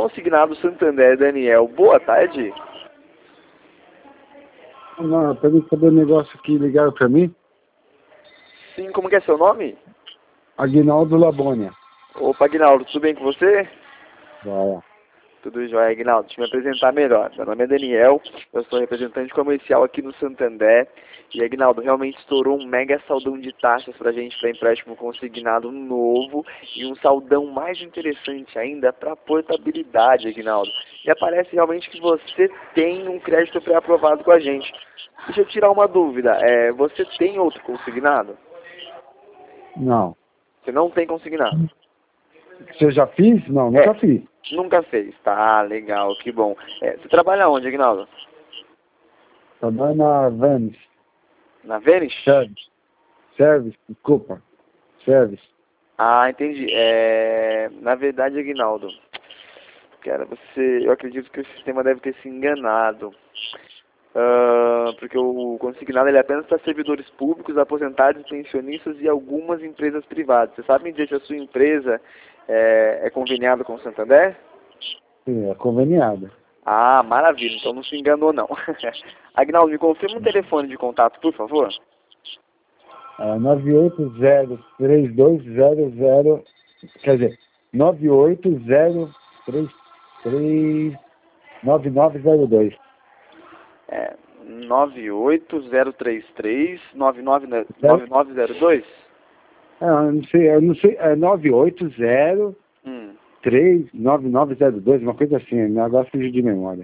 consignado Santander, Daniel. Boa tarde. Não, para mim saber o negócio que ligaram para mim. Sim, como que é seu nome? Aguinaldo Labônia. Opa, Aguinaldo, tudo bem com você? Vai. Tudo jóia, Aguinaldo. Deixa eu me apresentar melhor. Meu nome é Daniel, eu sou representante comercial aqui no Santander. E, Aguinaldo, realmente estourou um mega saldão de taxas pra gente para empréstimo consignado novo e um saldão mais interessante ainda para portabilidade, Aguinaldo. E aparece realmente que você tem um crédito pré-aprovado com a gente. Deixa eu tirar uma dúvida. Você tem outro consignado? Não. Você não tem consignado? Você já fiz? Não, nunca fiz. Nunca fez. Tá, legal, que bom. Você trabalha onde, Aguinaldo? Trabalho na Venice. Na Vênus? Service, desculpa. Service. Ah, entendi. Na verdade, Aguinaldo, cara, eu acredito que o sistema deve ter se enganado. Porque o consignado ele é apenas para servidores públicos, aposentados, pensionistas e algumas empresas privadas. Você sabe me dizer se a sua empresa é conveniada com o Santander? Sim, é conveniada. Ah, maravilha. Então não se enganou, não. Aguinaldo, me confirma um telefone de contato, por favor. 9803200, quer dizer, 980339902. 98033-9902? Eu não sei, é 980399902, uma coisa assim, negócio de memória.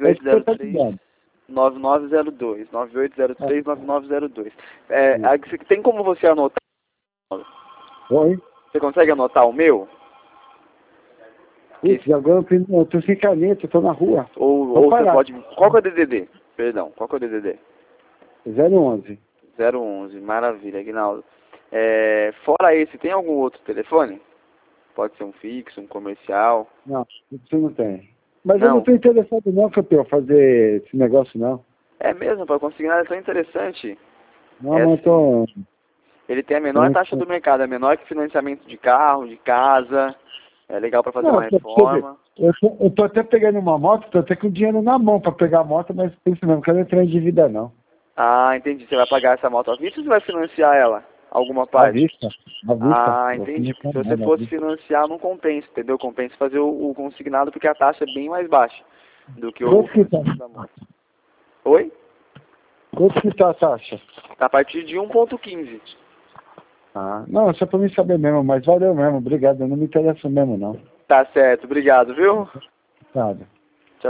9803-9902. 9803-9902. Tem como você anotar? Oi? Você consegue anotar o meu? Putz, agora eu tô sem caneta, eu tô na rua. Ou você pode... Qual que é o DDD? Perdão, qual que é o DDD? 011. 011, maravilha, Aguinaldo. Fora esse, tem algum outro telefone? Pode ser um fixo, um comercial? Não, isso não tem. Mas Não. eu não tô interessado não, campeão, fazer esse negócio não. É mesmo, para consignar é tão interessante. Não, mas tô... Ele tem a menor taxa do mercado, é menor que financiamento de carro, de casa. É legal para fazer uma reforma. Eu tô até pegando uma moto, tô até com dinheiro na mão para pegar a moto, mas penso mesmo, não quero entrar em dívida não. Ah, entendi. Você vai pagar essa moto à vista ou você vai financiar ela? Alguma À parte? vista. Ah, entendi. Porque se você fosse financiar, não compensa, entendeu? Compensa fazer o consignado porque a taxa é bem mais baixa do que o financiamento da moto. Oi? Quanto que tá a taxa? A partir de 1,15. Ah, não, só pra mim saber mesmo, mas valeu mesmo, obrigado, eu não me interesso mesmo não. Tá certo, obrigado, viu? Nada.